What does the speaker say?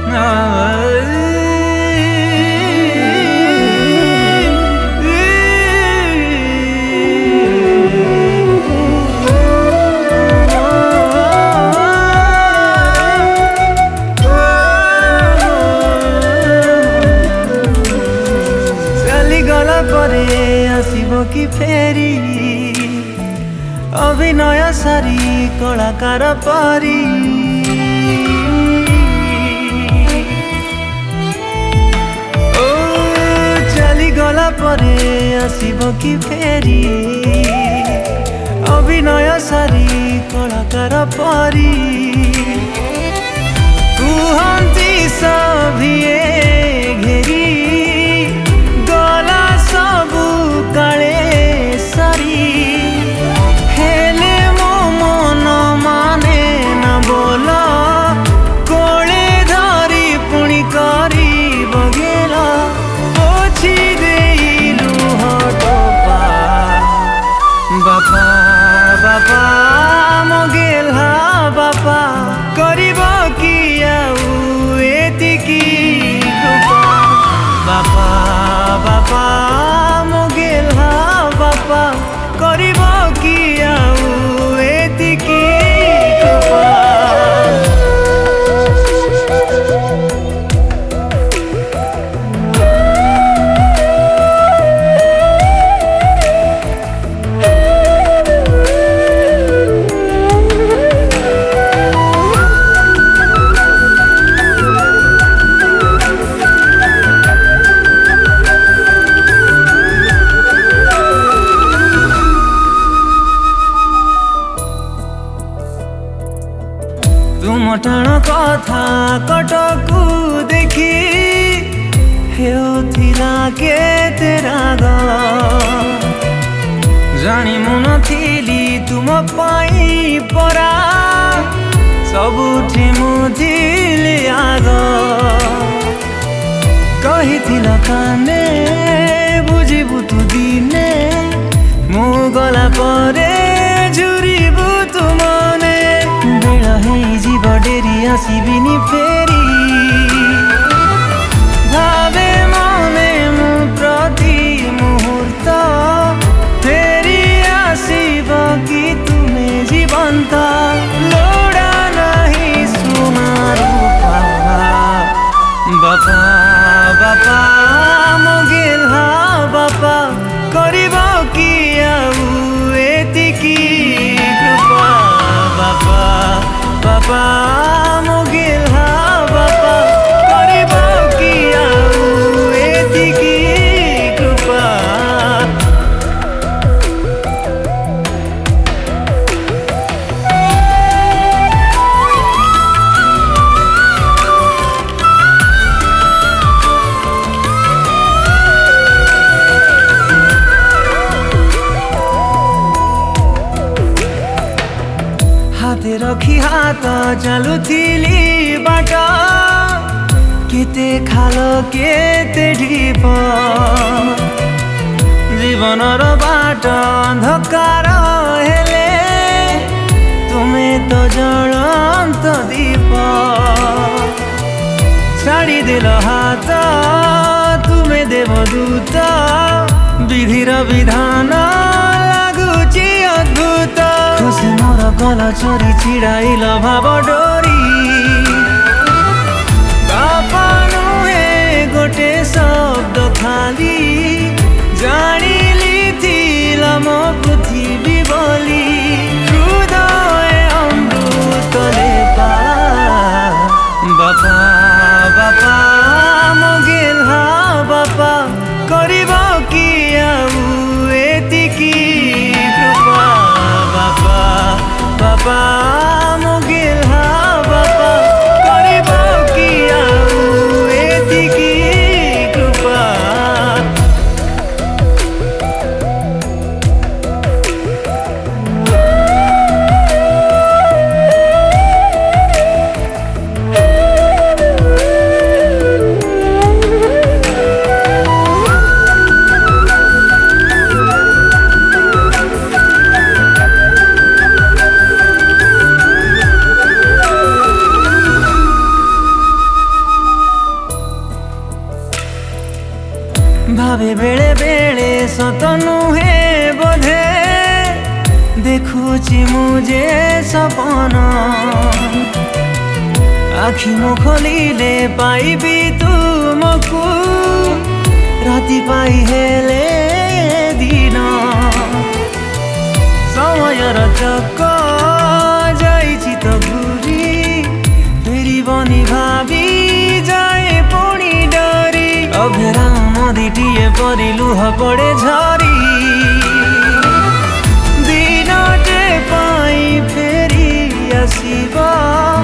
आसब कि फेरी अभिनय सारी कलाकार परी ओ चली गला परे आसब कि फेरी अभिनय सारी कलाकार परी कुहंती सभिए घेरी बापा मगेला बापा करिब कि आउ एतिकी कृपा बापा बापा मगेला बापा करिब कि आउ एतिकी कृपा तुम टाण कथा कटकू देखी हेउथिला केते राग जानी मु नथिली तुम पाई परा सबुठी मु थिली आग कहिथिला काने बुझिबु तु दिने मु गला परे झुरिबु तु मने बेला हेइजिब डेरी आसिबिनी फेरी भावे मने मु प्रति मुहूर्त फेरी आसिब कि तुमे जीवंत लोड़ा नहीं सुनार बापा बापा मगेला बापा करिब कि आउ एतिकी कृपा बापा बापा मगेला बापा करिब कि आउ एतिकी कृपा हाथे रखी हाथ चलुथिली बाट केते खाल केते ढीप जीवनर बाट अंधकार हेले तुमे तो जलंत दीप छाड़ी देल हाथ तुमे देवदूत विधिर विधान लागुची अद्भुत खुशी मोर गल चोरी छिड़ाइल भाव डोरी बापा नुहे गोटे शब्द खाली जानिली थिल मो पृथ्वी बोली हृदय अमृत लेपा बापा बापा मगेला बापा करिब कि आउ एतिकी कृपा बापा बापा मगेला बापा करिब कि आउ एतिकी कृपा भावे बेले बेले सत नुहे बोधे देखुची मुझे सपना आखि मु खोलिले पाइबी तुमको राति पाई हेले दिन समय र चक्क जाइछि त घुरी फेरि बनी भाबी जाए पुणी डरी अभेरा नदीटिए परि लुह पड़े झरी दिनटे पाई फेरि आसिबा